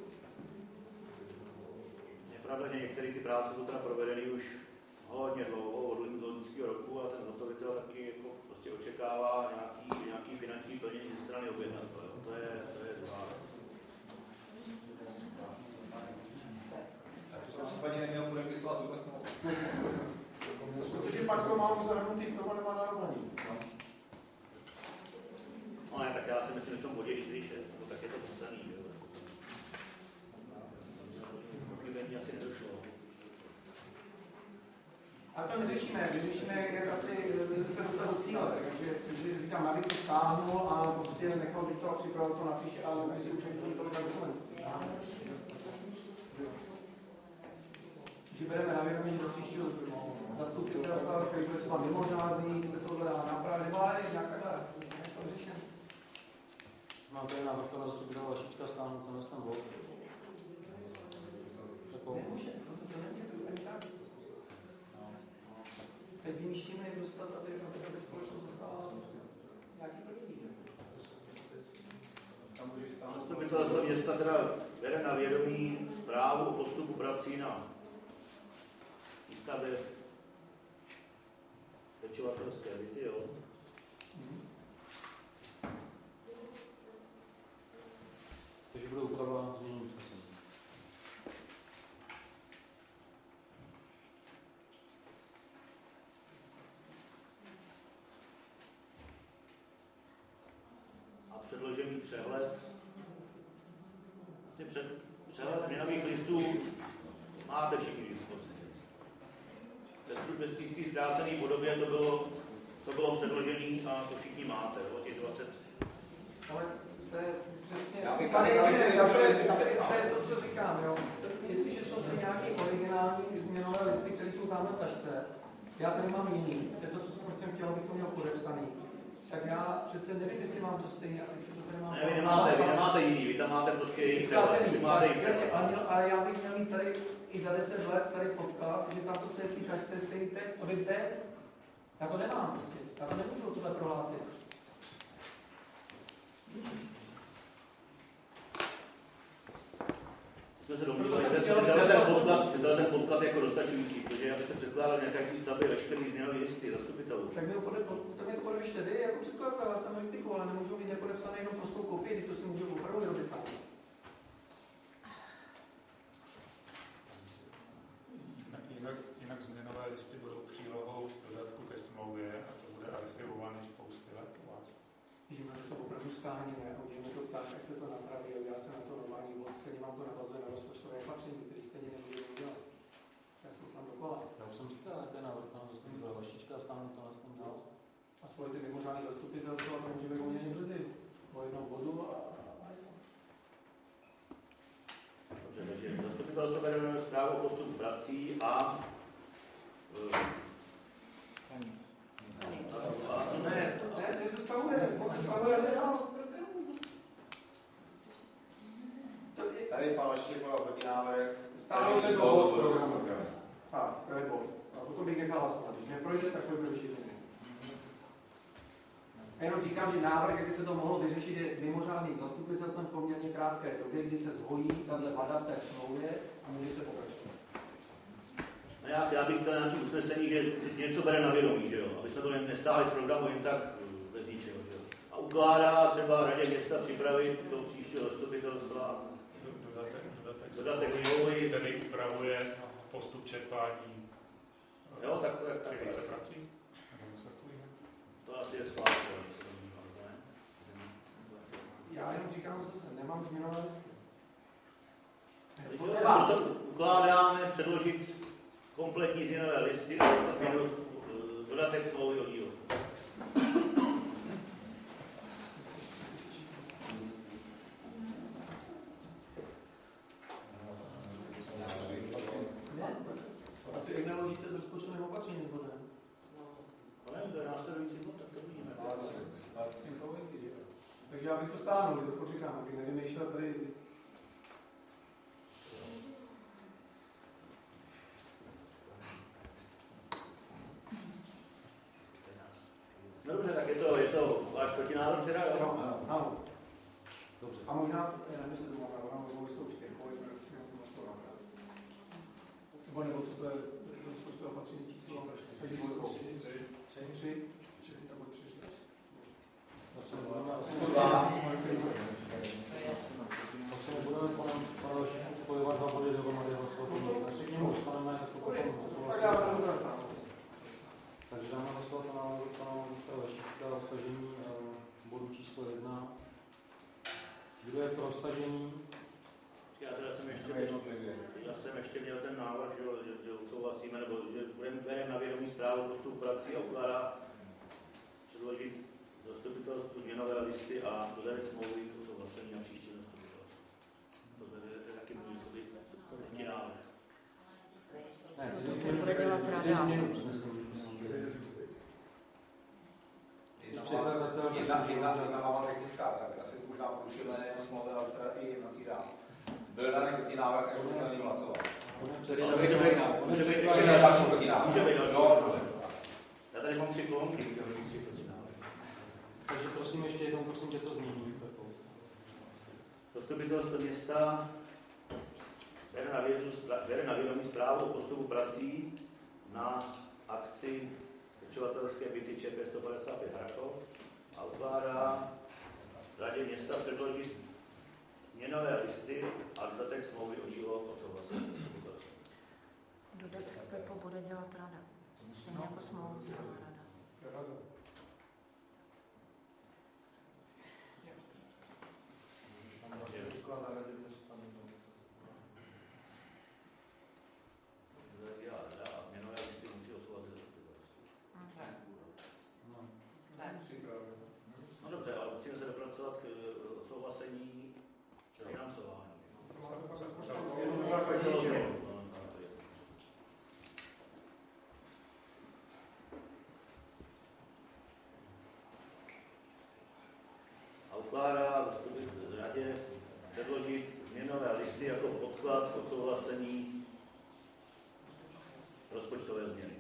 Je pravda, že některé ty práce jsou teda provedeny už hodně dlouho, od loňského roku, a ten zhotovitel taky jako prostě očekává nějaký, nějaký finanční plnění ze strany objednavatele. To je, to je druhá věc. Tak to jsem případně neměl podepisovat tuhle smlouvu. Protože pak to mám zahrnutý v tom a nemá nárok na nic. No. No ne, tak já si myslím, že v tom bodě čtyři šest, nebo tak je to psaný, jo. Pochybení asi nedošlo. A to neřešíme, vyřešíme, jak asi se dostat do cíle, takže, takže říkám, já bych to stáhnul a prostě nechal bych to a připravil to na příště, ale musí už mít tolik dokumentů. Takže bereme na vědomí do příštího zastupitelstva, který bude třeba mimořádný, se to dá napravit, nebo ale nějak takhle, to vyřešíme. Mám tady návrh pana zastupitele Vašička stáhnout tenhle ten bod. Nemůže, to se to nemůže, to ani tak. Teď vymýšlíme, jak dostat, aby, aby, aby společnost dostala nějaký peníze. Zastupitelstvo města teda bere na vědomí zprávu o postupu prací na výstavbě pečovatelské byty, jo. Takže bude úprava změní usnesení. A předložený přehled, vlastně před, přehled změnových listů máte všichni dispozici. Ve té zkrácené podobě to bylo, to bylo předložené a to všichni máte, o těch dvacet. Ale to je přesně, Já bych tady, tady- tady, tady- to je, tady- tady- to je to, co říkám, jo. Jestliže jsou tady nějaké originální změnové listy, které jsou tam na tašce, já tady mám jiný, to je to, co jsem chtěl, abych to měl podepsaný, tak já přece nevím, jestli mám to stejně, a teď si to tady mám. Ne, vy nemáte, vy nemáte jiný, vy tam máte prostě jejich zkrácený, vy máte jejich jasně, přehled. ale, měl, ale já bych měl mít tady i za deset let tady podklad, že tam to, co je v té tašce, je stejný teď, to vím teď. Já to nemám prostě, já to nemůžu tohle prohlásit. Jsme se domnívali, Proto že jsem chtěl, tenhle aby ten se- podklad, že tenhle ten podklad je jako dostačující, protože aby se předkládal na každý stavbě veškerý změnový listy zastupitelů. Tak mi to, pode, to mě to podepište vy jako předkladatel, já jsem kritiku, ale nemůžu mít nepodepsaný jenom prostou kopii, teď to si můžu opravdu vyrobit sám. Jinak, jinak, jinak změnové listy budou přílohou dodatku ke smlouvě a to bude archivovaný spousty let u vás. Že máte to opravdu stáhneme a uděláme to tak, ať se to napraví a udělá se na to normální bod, stejně vám to navazuje na rozpočtové opatření, který stejně nemůžeme udělat. Tak to tam dokola. Já už jsem říkal, ale to je návrh pana zastupitele Vašička stáhnout tenhle ten bod. A svolíte mimořádné zastupitelstvo a to můžeme poměrně brzy. Po jednom bodu a... Dobře, takže zastupitelstvo bere zprávu o postupu prací a A nic. a to ne, Ne, to se stavuje, moc se stavuje. To je... Tady pan Vašiček podal protinávrh. Stáhnout ten bod z programu. Tak, to je bod. A potom bych nechal hlasovat. Když neprojde, tak pojďme řešit jiný. A jenom říkám, že návrh, jak by se to mohlo vyřešit, je mimořádným zastupitelstvem v poměrně krátké době, kdy se zhojí tato vada v té smlouvě a může se pokračovat. no já, já bych chtěl nějaký usnesení, že něco bere na vědomí, že jo, aby jsme to nestáhli z programu jen tak bez ničeho, že jo. A ukládá třeba radě města připravit do příštího zastupitelstva Dodatek, dodatek, dodatek smlouvy, který upravuje postup čerpání jo, tak to je tak. těch víceprací. Nebo něco takového. To asi je schválně. Já jenom říkám zase, nemám změnové listy. Proto ukládáme předložit kompletní změnové listy a změnu, dodatek smlouvy o dílu. A co jak naložíte s rozpočtovým opatřením potom? To je následující bod, tak to vidíme. Takže já bych to stáhnul, je to furt říkám, abych nevymýšlel tady. No dobře, tak je to, je to váš protinávrh teda, jo? Ano, ano. Dobře. A možná, já nevím, jestli to mám navrhnout, nebo jsou čtyřkou, jestli si na tom nastal napravit. Nebo nebo co to je, rozpočtové opatření číslo? Tři. Tři. Tři. Nebo tři. Vlastně budeme pana Lešičku spojovat dva body dohromady hlasovat. Až se k němu dostaneme, tak potom odsouhlasíme. Takže dáme hlasovat na návrhu pana ministra Lešička o stažení bodu číslo jedna. Kdo je pro stažení? Já teda jsem ještě, já jsem ještě měl ten návrh, že, že, že odsouhlasíme, nebo že budeme bereme na vědomí zprávu postupu prací a ukládá předložit zastupitelstvu změnové listy a dodatek smlouvy k odsouhlasení na příští zastupitelstvu. To je taky můj proti návrh. Ne, ty změnu, ty změnu usnesení. Jedna, jedna, jedna malá technická, tak asi možná porušil nejen smlouvy, ale už teda i jednací řád. Byl daný protinávrh, až budeme na něm hlasovat. Může být další protinávrh. Může být další protinávrh. Já tady mám tři kolonky, můžeme být tři protinávrhy. Takže prosím ještě jednou, prosím tě to změní. Zastupitelstvo města bere na, vědomí, bere na vědomí zprávu o postupu prací na akci pečovatelské byty ČP sto padesát pět Harakov a ukládá radě města předložit změnové listy a dodatek smlouvy o dílo odsouhlasení zastupitelstva. Dodatek Pepo bude dělat rada. Stejně jako smlouvu dělá rada. Rada. No dobře, ale musíme se dopracovat k odsouhlasení financování. A ukládá zastupitelstvu radě předložit změnové listy jako podklad k odsouhlasení rozpočtové změny.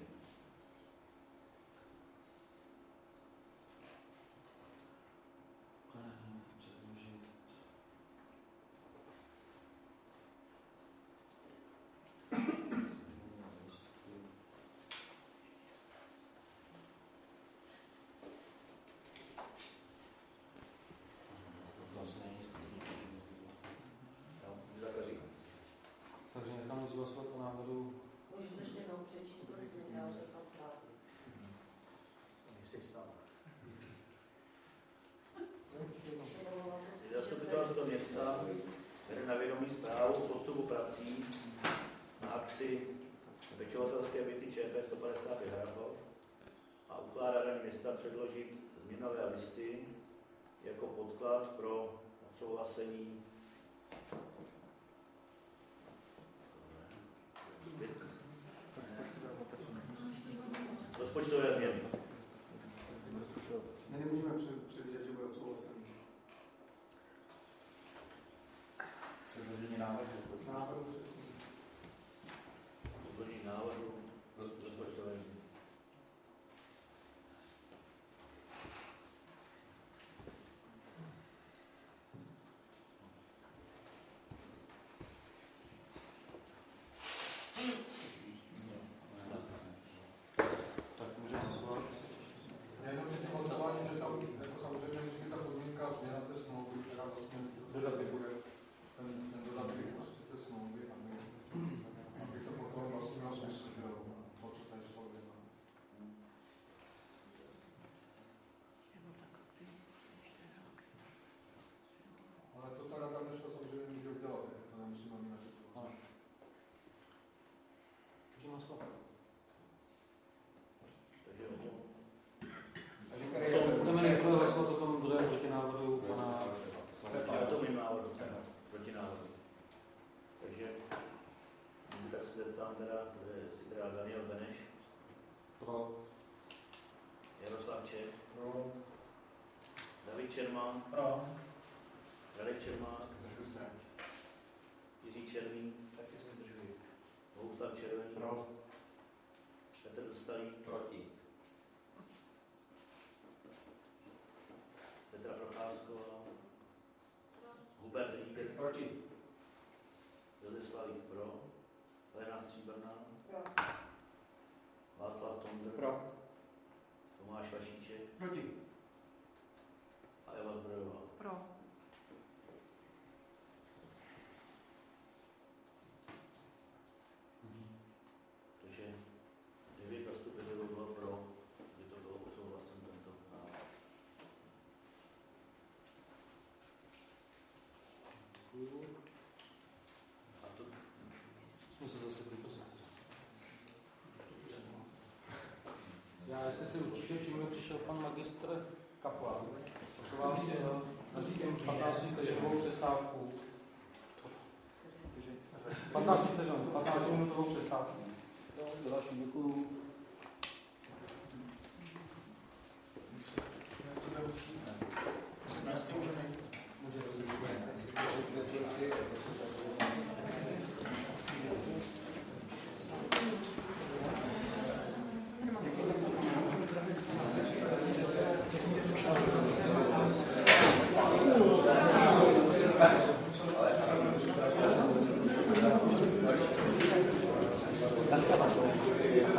Takže necháme zhlasovat o návrhu. Můžete ještě jednou přečíst, prosím, já už se tam ztrácím. Zastupitelstvo města bere na vědomí zprávu o postupu prací na akci pečovatelské byty ČP sto padesát pět Harakov a ukládá radě města předložit změnové listy jako podklad pro odsouhlasení rozpočtové změny. My nemůžeme předvídat, že bude odsouhlasený. Předložení návrhu. Návrhu přesně. Předložení návrhu rozpočtové změny. Tak můžeme se svolat. Jenom před tím hlasováním, že tam jako samozřejmě musí být ta podmínka změna té smlouvy, která vlastně dodatek bude, ten, ten dodatek prostě té smlouvy, aby, aby to potom vlastně mělo smysl, že jo, o co tady spolu jedná. Ale to ta rada města samozřejmě může udělat, to nemusíme ani načetovat. Ano. Můžeme hlasovat. Takže budeme nejprve hlasovat o tom druhém protinávrhu pana já to mým návrhu, proti návrhu. Takže tak se zeptám teda, jestli teda Daniel Beneš, pro. Jaroslav Čech, No, David Černý, Čermán, Pro. Radek Čermán, Zdržuji se. Jiří Černý, Taky se zdržuji. Bohuslav Červený, Pro. Petr Dostalý, Proti. Petra Procházková, Hubert Ríger, Proti. Josef Slavík pro, Helena Stříbrná, Pro. Václav Tondr, Pro. Tomáš Vašíček Proti. a Eva Zbrojová. Pro. Takže devět zastupitelů bylo pro, že to bylo odsouhlasen tento návrh. Děkuju. A to Jsme se zase vyposlali. Já, jestli si určitě všiml, přišel pan magistr Kaplan. To vás nařídím patnáct vteřinovou přestávku. patnáct vteřin, patnáct minutovou přestávku. Další, děkuju. Merci. Můžete si Můžete.